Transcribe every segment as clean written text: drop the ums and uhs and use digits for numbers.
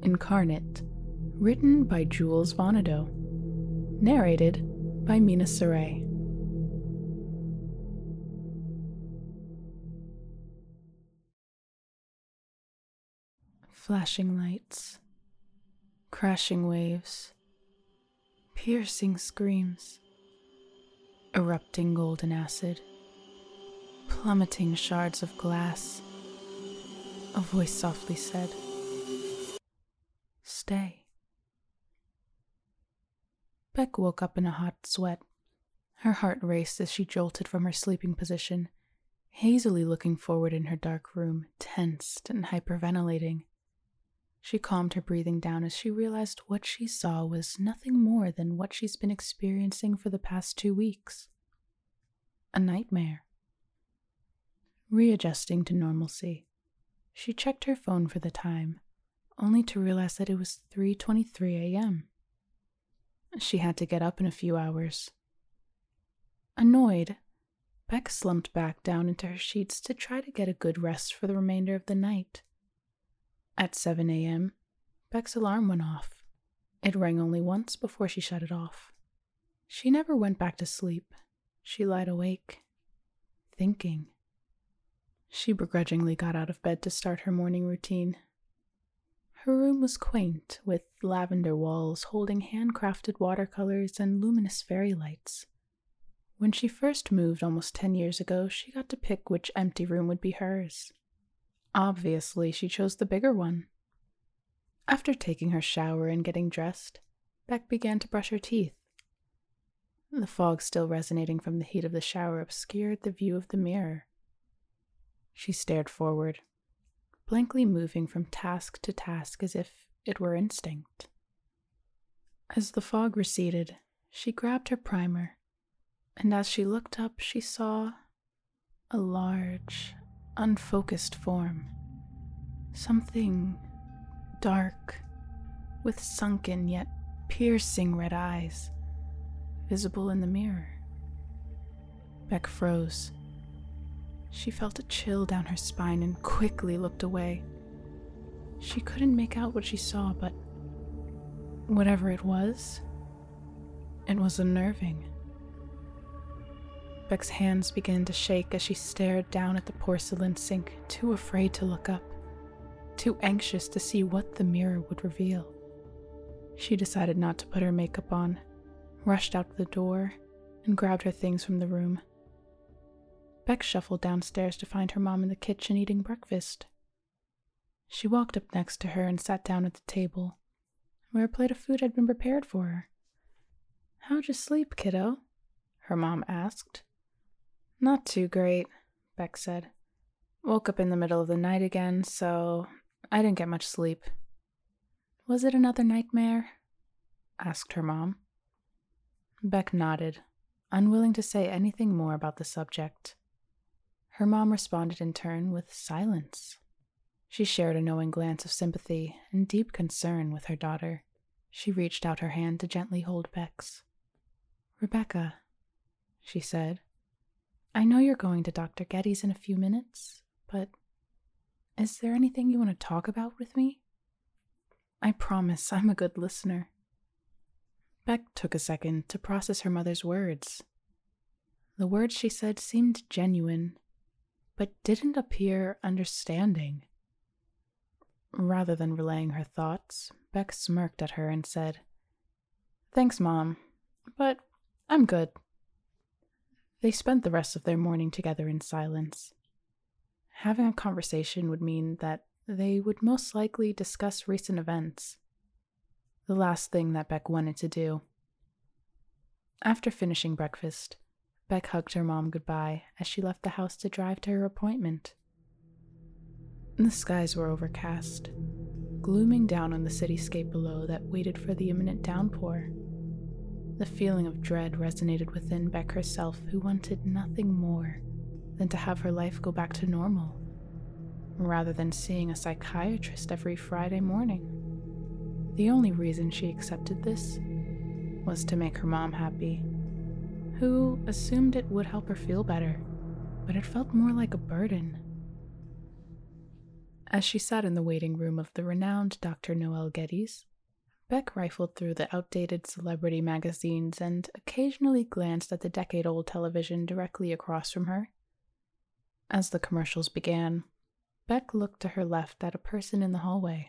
Incarnate, written by Jules Vonnedo, narrated by Mina Saray. Flashing lights, crashing waves, piercing screams, erupting golden acid, plummeting shards of glass. A voice softly said, "Stay." Beck woke up in a hot sweat. Her heart raced as she jolted from her sleeping position, hazily looking forward in her dark room, tensed and hyperventilating. She calmed her breathing down as she realized what she saw was nothing more than what she's been experiencing for the past 2 weeks. A nightmare. Readjusting to normalcy, she checked her phone for the time, only to realize that it was 3:23 a.m. She had to get up in a few hours. Annoyed, Beck slumped back down into her sheets to try to get a good rest for the remainder of the night. At 7 a.m., Beck's alarm went off. It rang only once before she shut it off. She never went back to sleep. She lied awake, thinking. She begrudgingly got out of bed to start her morning routine. Her room was quaint, with lavender walls holding handcrafted watercolors and luminous fairy lights. When she first moved almost 10 years ago, she got to pick which empty room would be hers. Obviously, she chose the bigger one. After taking her shower and getting dressed, Beck began to brush her teeth. The fog still resonating from the heat of the shower obscured the view of the mirror. She stared forward, blankly moving from task to task as if it were instinct. As the fog receded, she grabbed her primer, and as she looked up, she saw a large, unfocused form. Something dark, with sunken yet piercing red eyes, visible in the mirror. Beck froze. She felt a chill down her spine and quickly looked away. She couldn't make out what she saw, but whatever it was unnerving. Beck's hands began to shake as she stared down at the porcelain sink, too afraid to look up, too anxious to see what the mirror would reveal. She decided not to put her makeup on, rushed out the door, and grabbed her things from the room. Beck shuffled downstairs to find her mom in the kitchen eating breakfast. She walked up next to her and sat down at the table, where a plate of food had been prepared for her. "How'd you sleep, kiddo?" her mom asked. "Not too great," Beck said. "Woke up in the middle of the night again, so I didn't get much sleep." "Was it another nightmare?" asked her mom. Beck nodded, unwilling to say anything more about the subject. Her mom responded in turn with silence. She shared a knowing glance of sympathy and deep concern with her daughter. She reached out her hand to gently hold Beck's. "Rebecca," she said, "I know you're going to Dr. Getty's in a few minutes, but is there anything you want to talk about with me? I promise I'm a good listener." Beck took a second to process her mother's words. The words she said seemed genuine, but didn't appear understanding. Rather than relaying her thoughts, Beck smirked at her and said, "Thanks, Mom, but I'm good." They spent the rest of their morning together in silence. Having a conversation would mean that they would most likely discuss recent events, the last thing that Beck wanted to do. After finishing breakfast, Beck hugged her mom goodbye as she left the house to drive to her appointment. The skies were overcast, glooming down on the cityscape below that waited for the imminent downpour. The feeling of dread resonated within Beck herself, who wanted nothing more than to have her life go back to normal, rather than seeing a psychiatrist every Friday morning. The only reason she accepted this was to make her mom happy, who assumed it would help her feel better, but it felt more like a burden. As she sat in the waiting room of the renowned Dr. Noel Geddes, Beck rifled through the outdated celebrity magazines and occasionally glanced at the decade-old television directly across from her. As the commercials began, Beck looked to her left at a person in the hallway.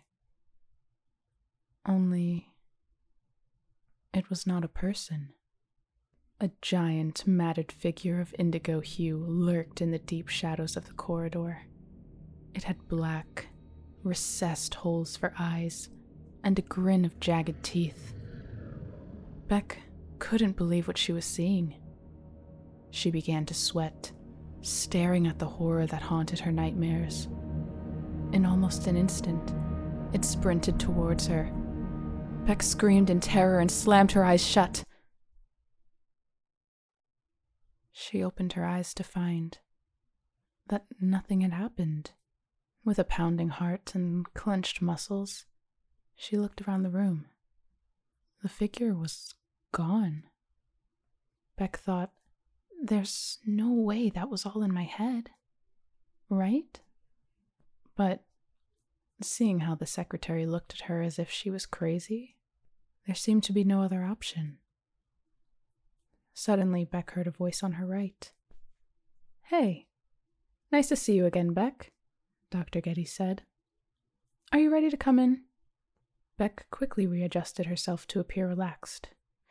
Only, it was not a person. A giant, matted figure of indigo hue lurked in the deep shadows of the corridor. It had black, recessed holes for eyes, and a grin of jagged teeth. Beck couldn't believe what she was seeing. She began to sweat, staring at the horror that haunted her nightmares. In almost an instant, it sprinted towards her. Beck screamed in terror and slammed her eyes shut. She opened her eyes to find that nothing had happened. With a pounding heart and clenched muscles, she looked around the room. The figure was gone. Beck thought, there's no way that was all in my head, right? But seeing how the secretary looked at her as if she was crazy, there seemed to be no other option. Suddenly, Beck heard a voice on her right. "Hey, nice to see you again, Beck," Dr. Geddes said. "Are you ready to come in?" Beck quickly readjusted herself to appear relaxed.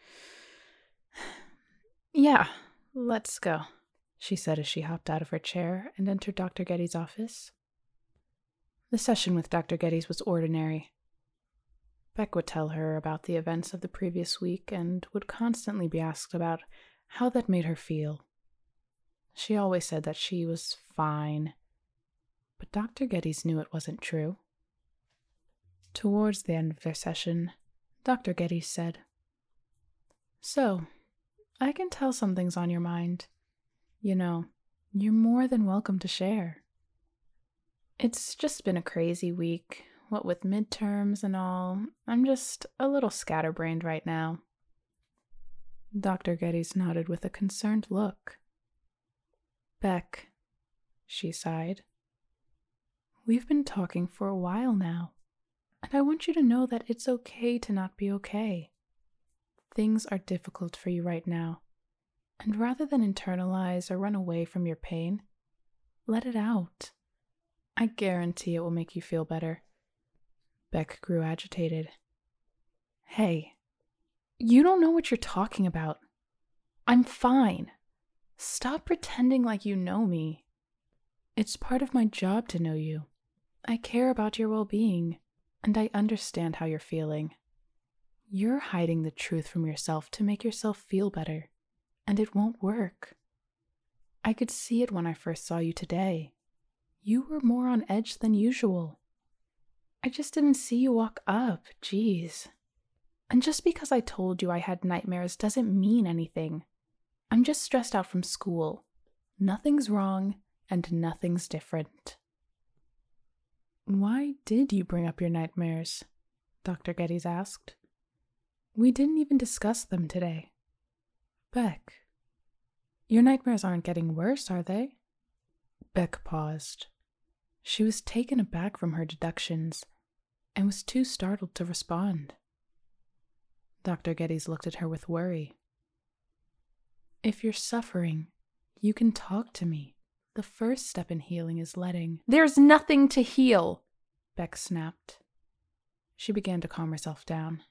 "Yeah, let's go," she said as she hopped out of her chair and entered Dr. Geddes' office. The session with Dr. Geddes was ordinary. Beck would tell her about the events of the previous week and would constantly be asked about how that made her feel. She always said that she was fine, but Dr. Geddes knew it wasn't true. Towards the end of their session, Dr. Geddes said, "So, I can tell something's on your mind. You know, you're more than welcome to share. It's just been a crazy week. What with midterms and all, I'm just a little scatterbrained right now." Dr. Geddes nodded with a concerned look. "Beck," she sighed, "we've been talking for a while now, and I want you to know that it's okay to not be okay. Things are difficult for you right now, and rather than internalize or run away from your pain, let it out. I guarantee it will make you feel better." Beck grew agitated. "Hey, you don't know what you're talking about. I'm fine. Stop pretending like you know me. It's part of my job to know you. I care about your well-being, and I understand how you're feeling. You're hiding the truth from yourself to make yourself feel better, and it won't work. I could see it when I first saw you today. You were more on edge than usual. I just didn't see you walk up, geez. And just because I told you I had nightmares doesn't mean anything. I'm just stressed out from school. Nothing's wrong, and nothing's different." "Why did you bring up your nightmares?" Dr. Geddes asked. "We didn't even discuss them today. Beck, your nightmares aren't getting worse, are they?" Beck paused. She was taken aback from her deductions and was too startled to respond. Dr. Geddes looked at her with worry. "If you're suffering, you can talk to me. The first step in healing is letting—" "There's nothing to heal," Beck snapped. She began to calm herself down.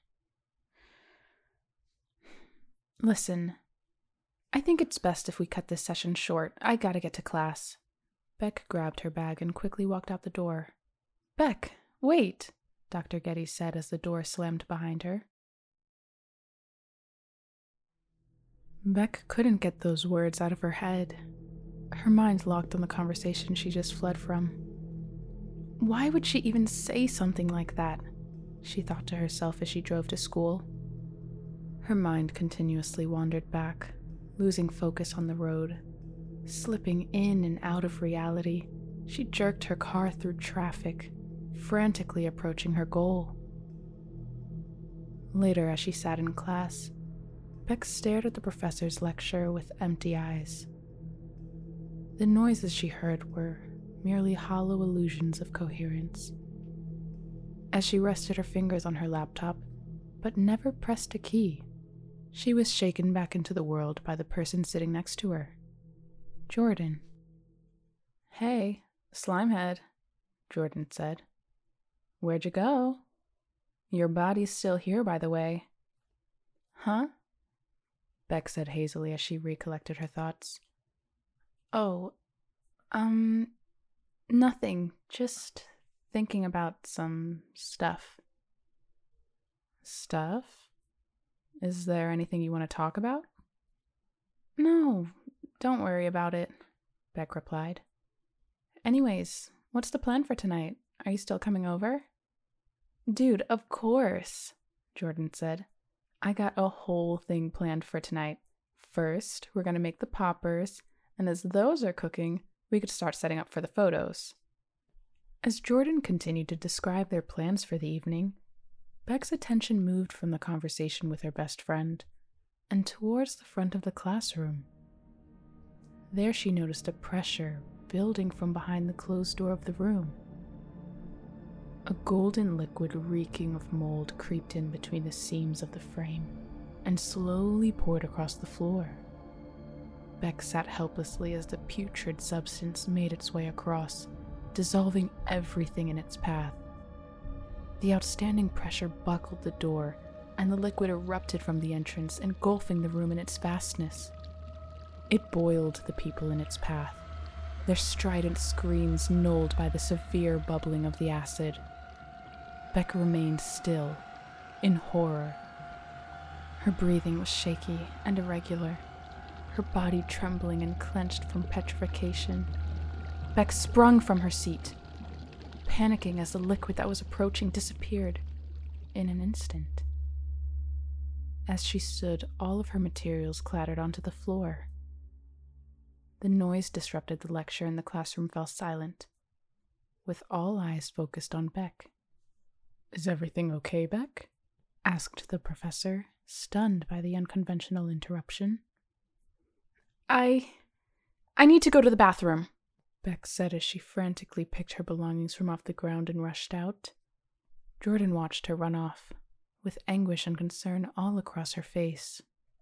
"Listen, I think it's best if we cut this session short. I gotta get to class." Beck grabbed her bag and quickly walked out the door. "Beck, wait," Dr. Geddes said as the door slammed behind her. Beck couldn't get those words out of her head. Her mind locked on the conversation she just fled from. Why would she even say something like that? She thought to herself as she drove to school. Her mind continuously wandered back, losing focus on the road. Slipping in and out of reality, she jerked her car through traffic, frantically approaching her goal. Later, as she sat in class, Beck stared at the professor's lecture with empty eyes. The noises she heard were merely hollow illusions of coherence. As she rested her fingers on her laptop, but never pressed a key, she was shaken back into the world by the person sitting next to her, Jordan. "Hey, Slimehead," Jordan said. "Where'd you go? Your body's still here, by the way." "Huh?" Beck said hazily as she recollected her thoughts. "Oh, nothing. Just thinking about some stuff." "Stuff? Is there anything you want to talk about?" "No, don't worry about it," Beck replied. "Anyways, what's the plan for tonight? Are you still coming over?" "Dude, of course," Jordan said. "I got a whole thing planned for tonight. First, we're going to make the poppers, and as those are cooking, we could start setting up for the photos." As Jordan continued to describe their plans for the evening, Beck's attention moved from the conversation with her best friend and towards the front of the classroom. There she noticed a pressure building from behind the closed door of the room. A golden liquid reeking of mold creeped in between the seams of the frame and slowly poured across the floor. Beck sat helplessly as the putrid substance made its way across, dissolving everything in its path. The outstanding pressure buckled the door, and the liquid erupted from the entrance, engulfing the room in its vastness. It boiled the people in its path, their strident screams nulled by the severe bubbling of the acid. Beck remained still, in horror. Her breathing was shaky and irregular, her body trembling and clenched from petrification. Beck sprung from her seat, panicking as the liquid that was approaching disappeared in an instant. As she stood, all of her materials clattered onto the floor. The noise disrupted the lecture and the classroom fell silent, with all eyes focused on Beck. "Is everything okay, Beck?" asked the professor, stunned by the unconventional interruption. I need to go to the bathroom," Beck said as she frantically picked her belongings from off the ground and rushed out. Jordan watched her run off, with anguish and concern all across her face.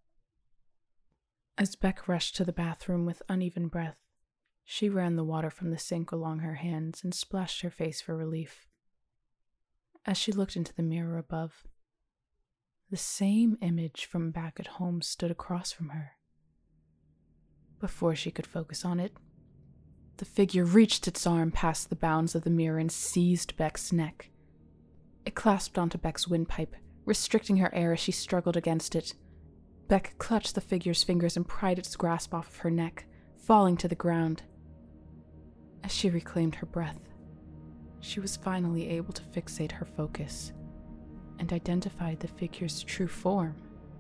As Beck rushed to the bathroom with uneven breath, she ran the water from the sink along her hands and splashed her face for relief. As she looked into the mirror above, the same image from back at home stood across from her. Before she could focus on it, the figure reached its arm past the bounds of the mirror and seized Beck's neck. It clasped onto Beck's windpipe, restricting her air as she struggled against it. Beck clutched the figure's fingers and pried its grasp off of her neck, falling to the ground. As she reclaimed her breath, she was finally able to fixate her focus and identified the figure's true form.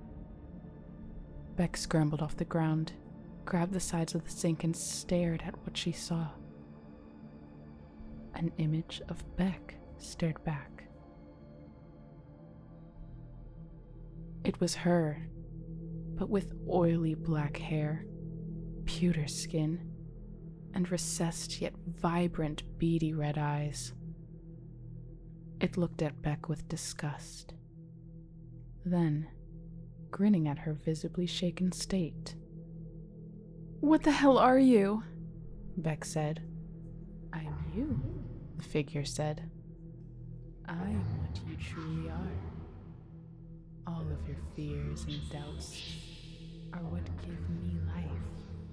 Beck scrambled off the ground, grabbed the sides of the sink, and stared at what she saw. An image of Beck stared back. It was her, but with oily black hair, pewter skin, and recessed yet vibrant, beady red eyes. It looked at Beck with disgust. Then, grinning at her visibly shaken state. "What the hell are you?" Beck said. "I am you," the figure said. "I am what you truly are. All of your fears and doubts are what give me life."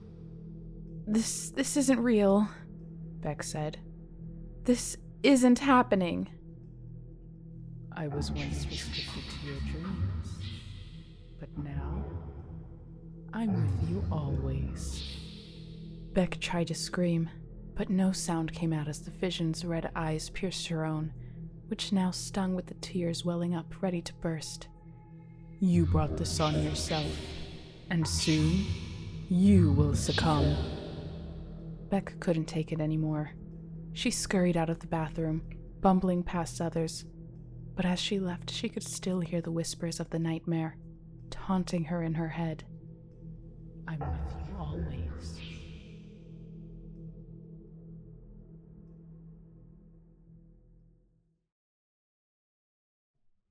This isn't real," Beck said. "This isn't happening." "I was once restricted to your dreams, but now I'm with you always." Beck tried to scream, but no sound came out as the vision's red eyes pierced her own, which now stung with the tears welling up, ready to burst. "You brought this on yourself, and soon you will succumb." Beck couldn't take it anymore. She scurried out of the bathroom, bumbling past others, but as she left, she could still hear the whispers of the nightmare, taunting her in her head. "I'm with you always."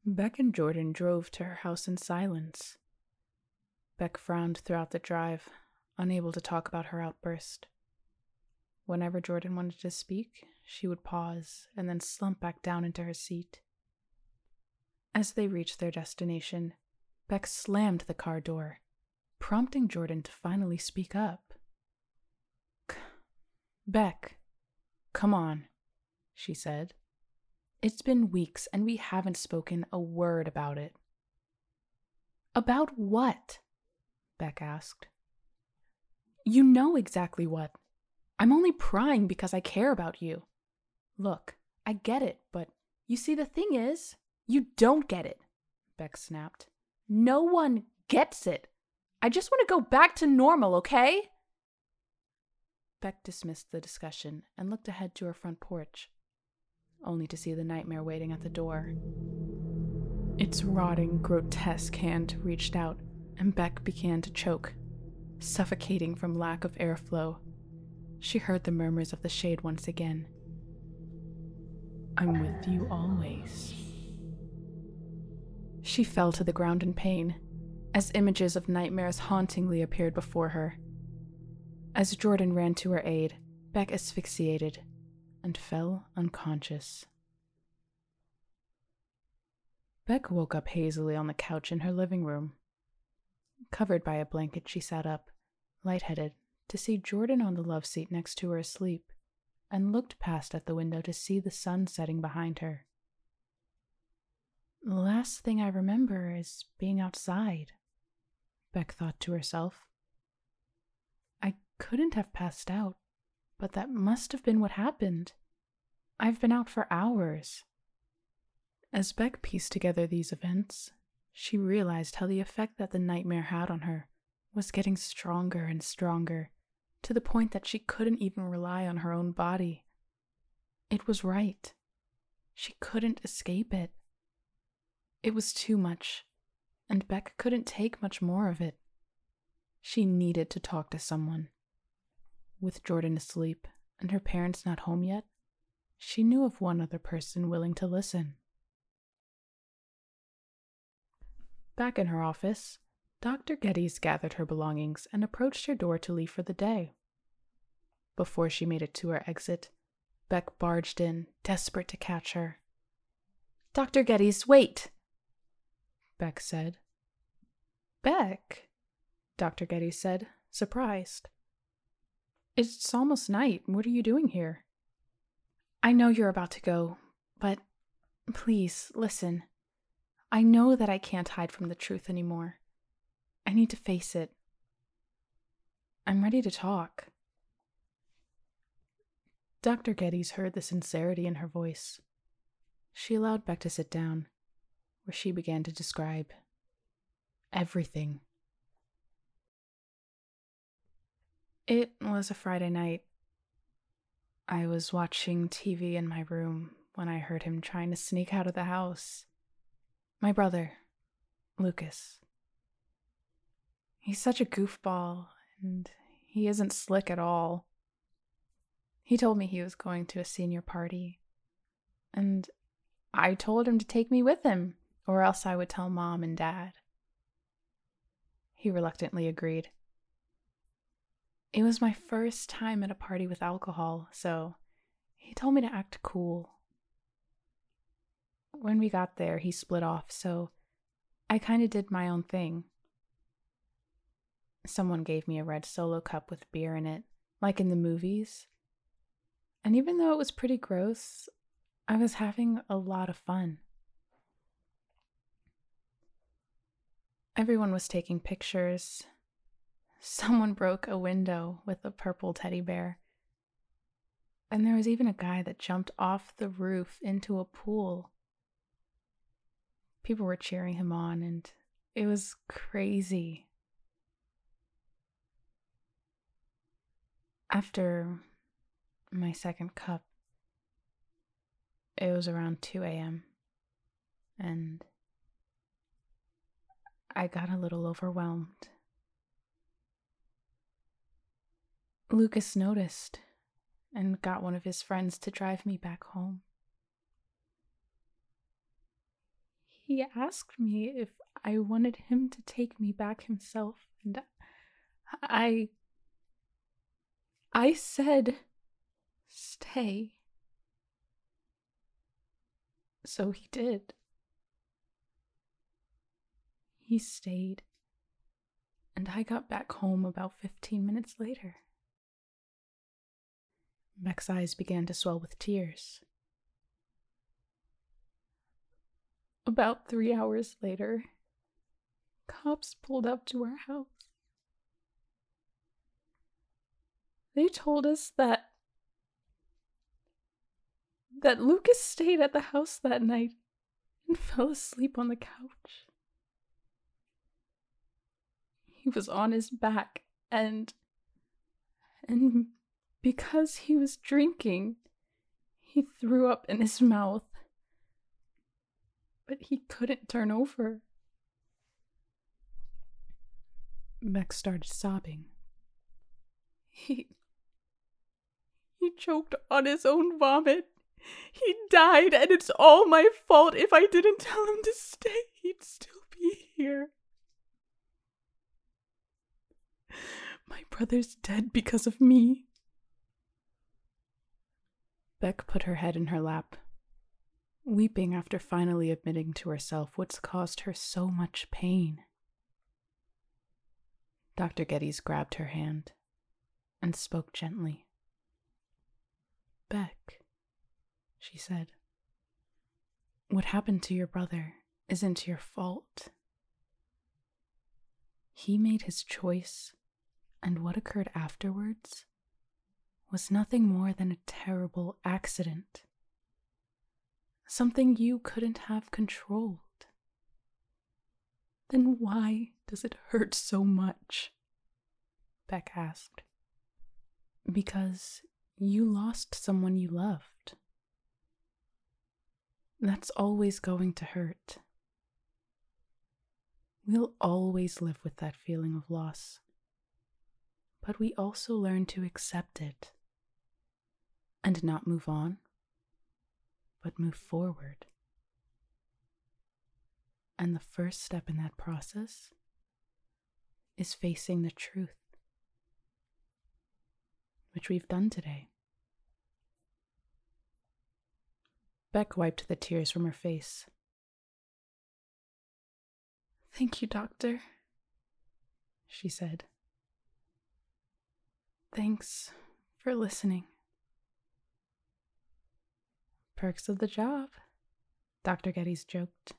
Beck and Jordan drove to her house in silence. Beck frowned throughout the drive, unable to talk about her outburst. Whenever Jordan wanted to speak, she would pause and then slump back down into her seat. As they reached their destination, Beck slammed the car door, prompting Jordan to finally speak up. "Beck, come on," she said. "It's been weeks and we haven't spoken a word about it." "About what?" Beck asked. "You know exactly what. I'm only prying because I care about you. Look, I get it, but you see, the thing is, you don't get it," Beck snapped. "No one gets it. I just want to go back to normal, okay?" Beck dismissed the discussion and looked ahead to her front porch, only to see the nightmare waiting at the door. Its rotting, grotesque hand reached out, and Beck began to choke, suffocating from lack of airflow. She heard the murmurs of the shade once again. "I'm with you always." She fell to the ground in pain, as images of nightmares hauntingly appeared before her. As Jordan ran to her aid, Beck asphyxiated and fell unconscious. Beck woke up hazily on the couch in her living room. Covered by a blanket, she sat up, lightheaded, to see Jordan on the love seat next to her asleep, and looked past at the window to see the sun setting behind her. "The last thing I remember is being outside," Beck thought to herself. "I couldn't have passed out, but that must have been what happened. I've been out for hours." As Beck pieced together these events, she realized how the effect that the nightmare had on her was getting stronger and stronger, to the point that she couldn't even rely on her own body. It was right. She couldn't escape it. It was too much, and Beck couldn't take much more of it. She needed to talk to someone. With Jordan asleep and her parents not home yet, she knew of one other person willing to listen. Back in her office, Dr. Geddes gathered her belongings and approached her door to leave for the day. Before she made it to her exit, Beck barged in, desperate to catch her. "Dr. Geddes, wait!" Beck said. "Beck?" Dr. Geddes said, surprised. "It's almost night. What are you doing here?" "I know you're about to go, but please, listen. I know that I can't hide from the truth anymore. I need to face it. I'm ready to talk." Dr. Geddes heard the sincerity in her voice. She allowed Beck to sit down, where she began to describe everything. It was a Friday night. I was watching TV in my room when I heard him trying to sneak out of the house. My brother, Lucas. He's such a goofball, and he isn't slick at all. He told me he was going to a senior party, and I told him to take me with him, or else I would tell Mom and Dad. He reluctantly agreed. It was my first time at a party with alcohol, so he told me to act cool. When we got there, he split off, so I kind of did my own thing. Someone gave me a red Solo cup with beer in it, like in the movies. And even though it was pretty gross, I was having a lot of fun. Everyone was taking pictures. Someone broke a window with a purple teddy bear. And there was even a guy that jumped off the roof into a pool. People were cheering him on, and it was crazy. After my second cup, it was around 2 a.m., and I got a little overwhelmed. Lucas noticed and got one of his friends to drive me back home. He asked me if I wanted him to take me back himself, and I said, stay. So he did. He stayed, and I got back home about 15 minutes later. Beck's eyes began to swell with tears. About 3 hours later, cops pulled up to our house. They told us that Lucas stayed at the house that night and fell asleep on the couch. He was on his back, and because he was drinking, he threw up in his mouth. But he couldn't turn over. Beck started sobbing. He choked on his own vomit. He died, and it's all my fault. If I didn't tell him to stay, he'd still be here. My brother's dead because of me. Beck put her head in her lap, weeping after finally admitting to herself what's caused her so much pain. Dr. Geddes grabbed her hand and spoke gently. Beck, she said, what happened to your brother isn't your fault. He made his choice, and what occurred afterwards was nothing more than a terrible accident. Something you couldn't have controlled. Then why does it hurt so much? Beck asked. Because you lost someone you loved. That's always going to hurt. We'll always live with that feeling of loss. But we also learn to accept it and not move on, but move forward. And the first step in that process is facing the truth, which we've done today. Beck wiped the tears from her face. Thank you, Doctor, she said. Thanks for listening. Perks of the job, Dr. Geddes joked.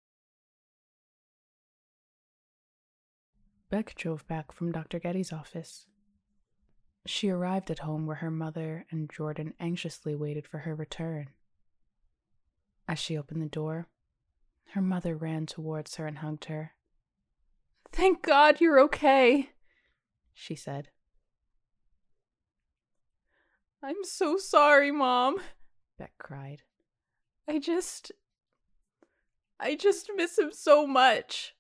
Beck drove back from Dr. Geddes' office. She arrived at home where her mother and Jordan anxiously waited for her return. As she opened the door, her mother ran towards her and hugged her. Thank God you're okay, she said. I'm so sorry, Mom, Beck cried. I just miss him so much.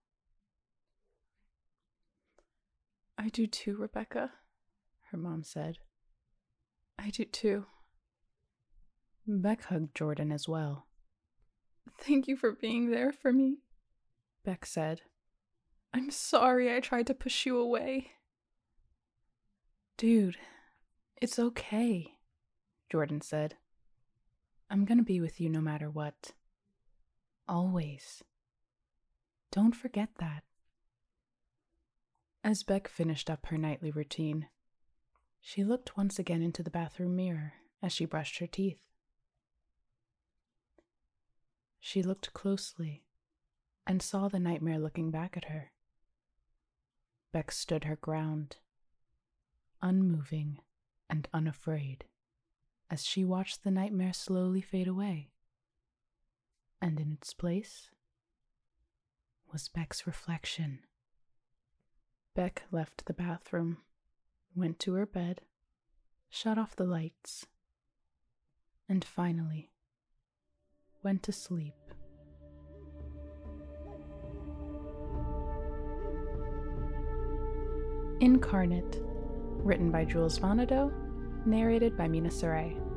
I do too, Rebecca, her mom said. I do too. Beck hugged Jordan as well. Thank you for being there for me, Beck said. I'm sorry I tried to push you away. Dude, it's okay, Jordan said. I'm gonna be with you no matter what. Always. Don't forget that. As Beck finished up her nightly routine, she looked once again into the bathroom mirror as she brushed her teeth. She looked closely and saw the nightmare looking back at her. Beck stood her ground, unmoving and unafraid, as she watched the nightmare slowly fade away. And in its place was Beck's reflection. Beck left the bathroom, went to her bed, shut off the lights, and finally went to sleep. Incarnate, written by Jules Vonnedo, narrated by Mina Saray.